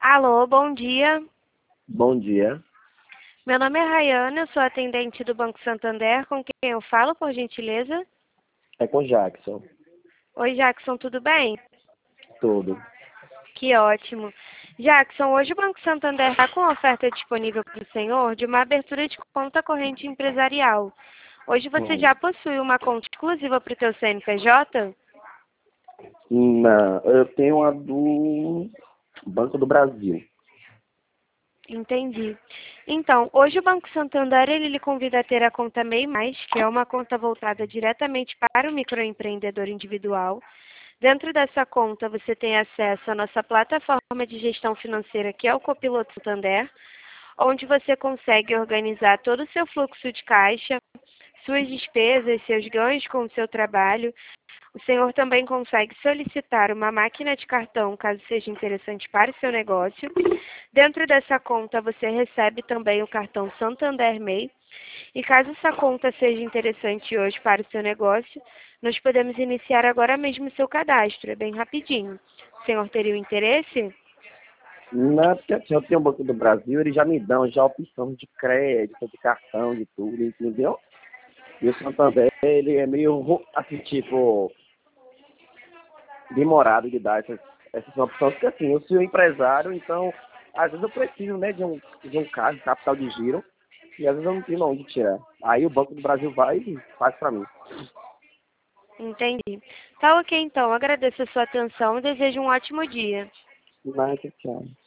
Alô, bom dia. Bom dia. Meu nome é Rayana, eu sou atendente do Banco Santander. Com quem eu falo, por gentileza? É com Jackson. Oi, Jackson, tudo bem? Tudo. Que ótimo. Jackson, hoje o Banco Santander está com oferta disponível para o senhor de uma abertura de conta corrente empresarial. Hoje você Hum. já possui uma conta exclusiva para o teu CNPJ? Não, eu tenho a do Banco do Brasil. Entendi. Então, hoje o Banco Santander ele lhe convida a ter a conta MEI+, que é uma conta voltada diretamente para o microempreendedor individual. Dentro dessa conta, você tem acesso à nossa plataforma de gestão financeira, que é o Copiloto Santander, onde você consegue organizar todo o seu fluxo de caixa, suas despesas, seus ganhos com o seu trabalho. O senhor também consegue solicitar uma máquina de cartão, caso seja interessante para o seu negócio. Dentro dessa conta, você recebe também o cartão Santander MEI. E caso essa conta seja interessante hoje para o seu negócio, nós podemos iniciar agora mesmo o seu cadastro. É bem rapidinho. O senhor teria o interesse? Não, porque assim, eu tenho o Banco do Brasil, eles já me dão já opção de crédito, de cartão, de tudo, entendeu? E o Santander, ele é meio, assim, tipo, demorado de dar essas opções, porque assim, eu sou empresário, então, às vezes eu preciso, né, de um carro, de capital de giro, e às vezes eu não tenho onde tirar. Aí o Banco do Brasil vai e faz para mim. Entendi. Tá ok, então. Agradeço a sua atenção e desejo um ótimo dia. Mas, tchau.